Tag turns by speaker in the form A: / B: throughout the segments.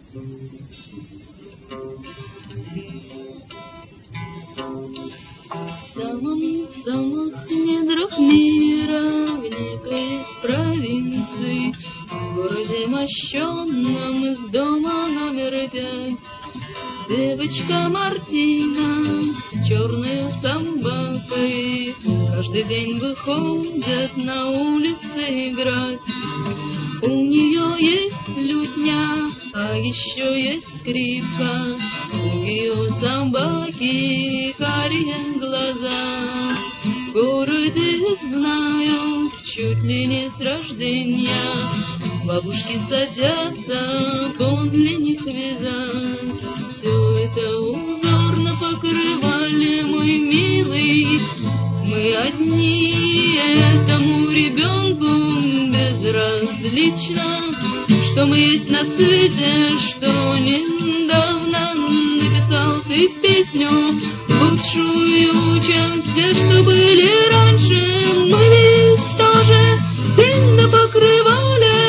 A: В самых недрах мира, в некой из провинций, в городе мощенном из дома номер 5, девочка Мартина с черной собакой каждый день выходит на улицы играть. У нее есть лютня, а еще есть скрипка, у ее собаки карие глаза. В городе знают чуть ли не с рождения, бабушки садятся подле них вязать. Все это узорно покрывали, мой милый, мы одни этому ребенку безразлично, что мы есть на свете, что недавно написал ты песню лучшую, чем все, что были раньше. Мы ведь тоже длинно покрывали,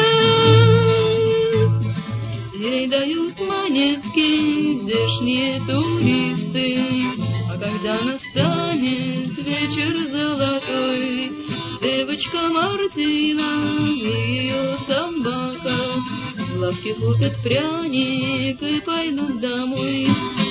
A: ей дают монетки здешние туристы, а когда настанет вечер золотой, девочка Мартина и ее собака в лавке купят пряник и пойдут домой.